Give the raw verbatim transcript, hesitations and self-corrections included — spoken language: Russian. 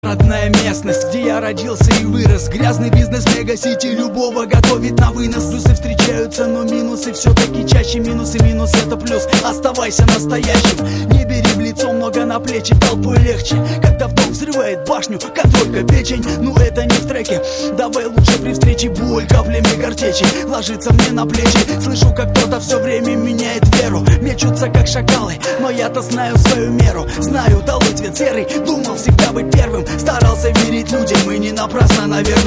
Родная местность, где я родился и вырос. Грязный бизнес, мегасити, любого готовит на вынос. Плюсы встречаются, но минусы все-таки чаще. Минусы, минус это плюс, оставайся настоящим. Не бери в лицо, много на плечи, толпой легче. Когда вдох взрывает башню, как только печень. Ну это не в треке, давай лучше при встрече. Боль каплями картечи ложится мне на плечи. Слышу, как кто-то все время меняет веру. Мечутся как шакалы, но я-то знаю свою меру. Знаю, долой цвет серый, думал всегда быть первым. Старался верить людям и не напрасно, наверное.